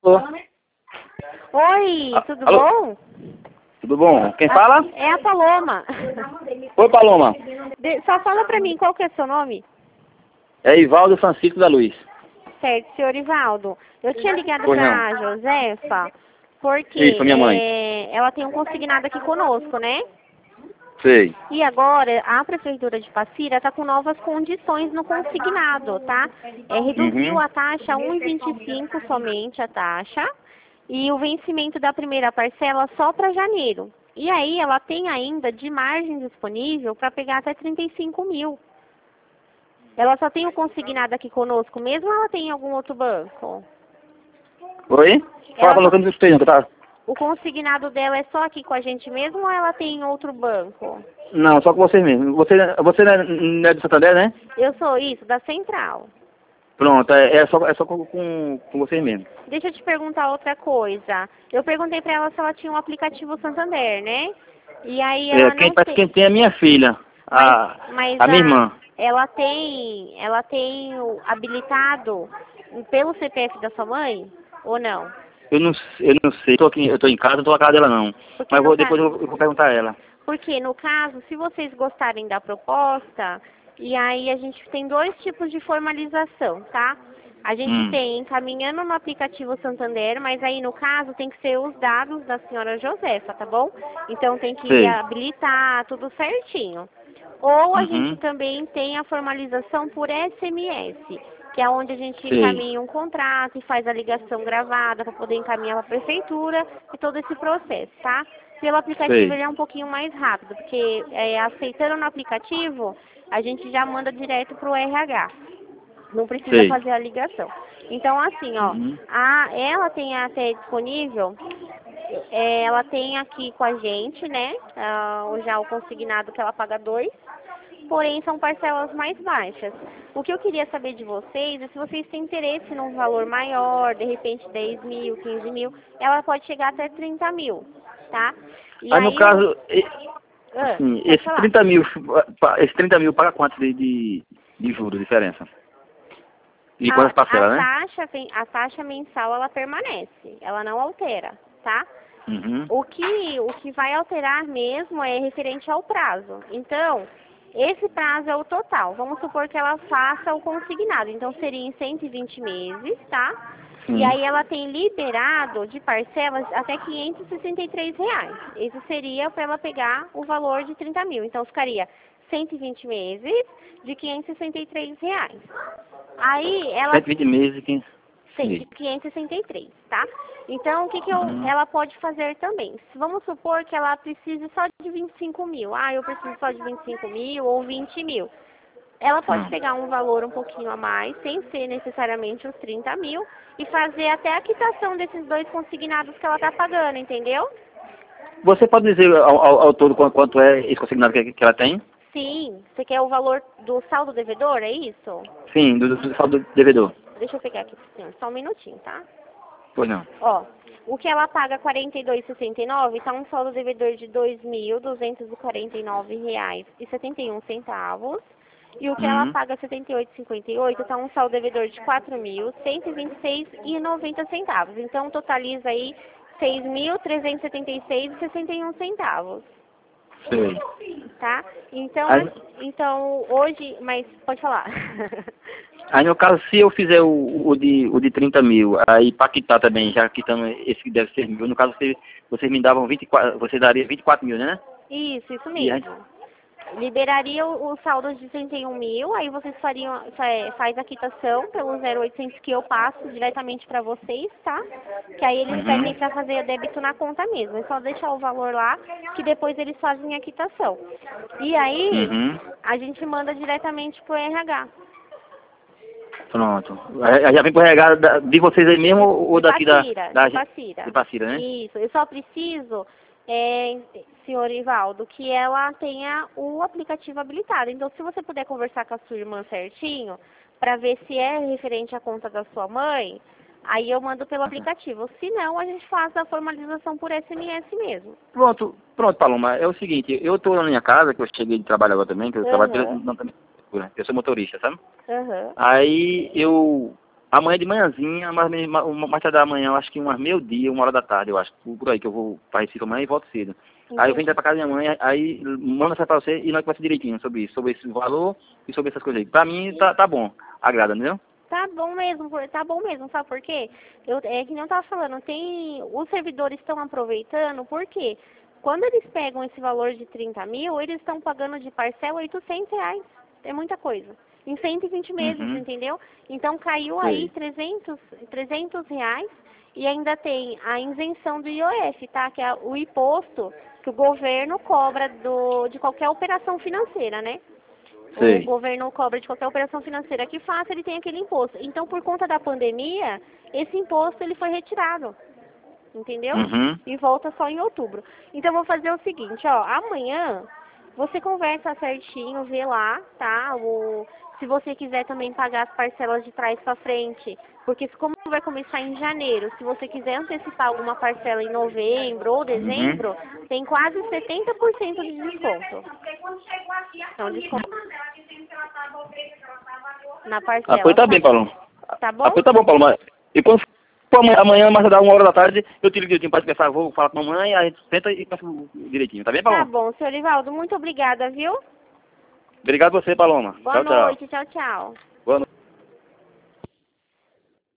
Alô? Oi, tudo Alô? bom? Tudo bom? Quem fala? É a Paloma. Oi, Paloma. Só fala pra mim, qual que é seu nome? É Ivaldo Francisco da Luz. Certo, senhor Ivaldo. Eu tinha ligado Pois não. pra Josefa, porque Isso, minha mãe. ela tem um consignado aqui conosco, né? Sei. E agora a Prefeitura de Passira está com novas condições no consignado, tá? Reduziu Uhum. a taxa a 1,25 somente a taxa e o vencimento da primeira parcela só para janeiro. E aí ela tem ainda de margem disponível para pegar até 35 mil. Ela só tem o consignado aqui conosco mesmo ou ela tem em algum outro banco? Oi? Fala Ela falando só- que eu não escutei, não, que tá? O consignado dela é só aqui com a gente mesmo ou ela tem em outro banco? Não, só com vocês mesmo. Você não é do Santander, né? Eu sou isso, da Central. Pronto, é só com vocês mesmo. Deixa eu te perguntar outra coisa. Eu perguntei pra ela se ela tinha um aplicativo Santander, né? E aí ela não Parece que tem. quem tem é minha filha, Mas, mas a minha irmã. ela tem habilitado pelo CPF da sua mãe ou não? Eu não sei, eu tô em casa, não tô na casa dela não. Porque Mas no, depois eu vou perguntar a ela. Porque, no caso, se vocês gostarem da proposta, e aí a gente tem dois tipos de formalização, tá? A gente Hum. tem encaminhando no aplicativo Santander, mas aí no caso tem que ser os dados da senhora Josefa, tá bom? Então tem que Sei. habilitar tudo certinho. Ou a gente Uhum. também tem a formalização por SMS, que é onde a gente Sei. encaminha um contrato e faz a ligação gravada para poder encaminhar para a prefeitura e todo esse processo, tá? Pelo aplicativo Sei. ele é um pouquinho mais rápido, porque aceitando no aplicativo, a gente já manda direto para o RH. Não precisa Sei. fazer a ligação. Então, assim, ó, Uhum. ela tem até disponível, ela tem aqui com a gente, né, já o consignado que ela paga 2, porém são parcelas mais baixas. O que eu queria saber de vocês é se vocês têm interesse num valor maior, de repente 10 mil, 15 mil, ela pode chegar até 30 mil, tá? E Aí no aí, caso, assim, pode falar. esse 30 mil paga quanto de juros, diferença? E quantas parcelas, né? A taxa mensal ela permanece, ela não altera, tá? Uhum. O que vai alterar mesmo é referente ao prazo. Então, esse prazo é o total. Vamos supor que ela faça o consignado. Então, seria em 120 meses, tá? E Sim. aí ela tem liberado de parcelas até R$ 563. Esse seria para ela pegar o valor de 30 mil. Então, ficaria 120 meses de R$ 563. Aí, ela 120 meses e 15 de meses. 563, tá? Então, o que Uhum. ela pode fazer também? Vamos supor que ela precise só de 25 mil. Ah, eu preciso só de 25 mil ou 20 mil. Ela pode Hum. pegar um valor um pouquinho a mais, sem ser necessariamente os 30 mil, e fazer até a quitação desses dois consignados que ela está pagando, entendeu? Você pode dizer ao todo quanto é esse consignado que ela tem? Sim. Você quer o valor do saldo devedor, é isso? Sim, do saldo do devedor. Deixa eu pegar aqui, senhor, só um minutinho, tá? Pois não. Ó, o que ela paga R$ 42,69, está um saldo devedor de R$ 2.249,71. E o que ela Uhum. paga R$ 78,58 está um saldo devedor de R$ 4.126,90. Então, totaliza aí R$ 6.376,61. Sei. Tá? Então, Aí, então, hoje... Mas pode falar. aí no caso, se eu fizer o de 30 mil, aí para quitar também, já quitando esse que deve ser mil, no caso vocês me davam 24, você daria 24 mil, né? Isso E aí, mesmo. Liberaria o saldo de 31 mil, aí vocês faz a quitação pelo 0800 que eu passo diretamente para vocês, tá? Que aí eles pedem uhum. para fazer o débito na conta mesmo. É só deixar o valor lá, que depois eles fazem a quitação. E aí, Uhum. a gente manda diretamente pro RH. Pronto. Aí já vem pro regalo de vocês aí mesmo ou De daqui Passira, da de de Passira. Passira, né? Isso. Eu só preciso, senhor Ivaldo, que ela tenha o aplicativo habilitado. Então, se você puder conversar com a sua irmã certinho, para ver se é referente à conta da sua mãe, aí eu mando pelo aplicativo. Se não, a gente faz a formalização por SMS mesmo. Pronto, Paloma. É o seguinte, eu tô na minha casa, que eu cheguei de trabalho agora também, que eu trabalho Aham, eu sou motorista, sabe? aham. Aí eu Amanhã de manhãzinha, mais tarde da manhã, eu acho que umas meio-dia, 1 hora da tarde, eu acho, por aí, que eu vou para Recife amanhã e volto cedo. Aí eu venho pra casa da minha mãe, aí manda essa pra você e nós conversamos direitinho sobre isso, sobre esse valor e sobre essas coisas aí. Pra mim, tá bom, agrada, entendeu? Tá bom mesmo, sabe por quê? É que nem eu tava falando, os servidores estão aproveitando, porque quando eles pegam esse valor de 30 mil, eles estão pagando de parcela R$ 800. É muita coisa. Em 120 meses, Uhum, entendeu? Então caiu aí sei. R$ 300 e ainda tem a isenção do IOF, tá? Que é o imposto que o governo cobra de qualquer operação financeira, né? O Sei. governo cobra de qualquer operação financeira que faça, ele tem aquele imposto. Então, por conta da pandemia, esse imposto ele foi retirado, entendeu? Uhum. E volta só em outubro. Então, eu vou fazer o seguinte, ó, amanhã você conversa certinho, vê lá, tá? Se você quiser também pagar as parcelas de trás para frente, porque como vai começar em janeiro, se você quiser antecipar alguma parcela em novembro ou Uhum. dezembro, tem quase 70% de desconto. Então, desconto na Ah, pois parcela, tá bem, Paulo. tá Ah, bom? pois tá bom, Paulo. Mas... E quando for amanhã, mais tarde, 1 hora da tarde, eu te ligo direitinho pra pensar, vou falar com a mamãe, a gente tenta e passa direitinho. Tá bem, Tá Paulo? bom, senhor Ivaldo, muito obrigada, viu? Obrigado a você, Paloma. Boa Tchau, tchau. noite, tchau, tchau.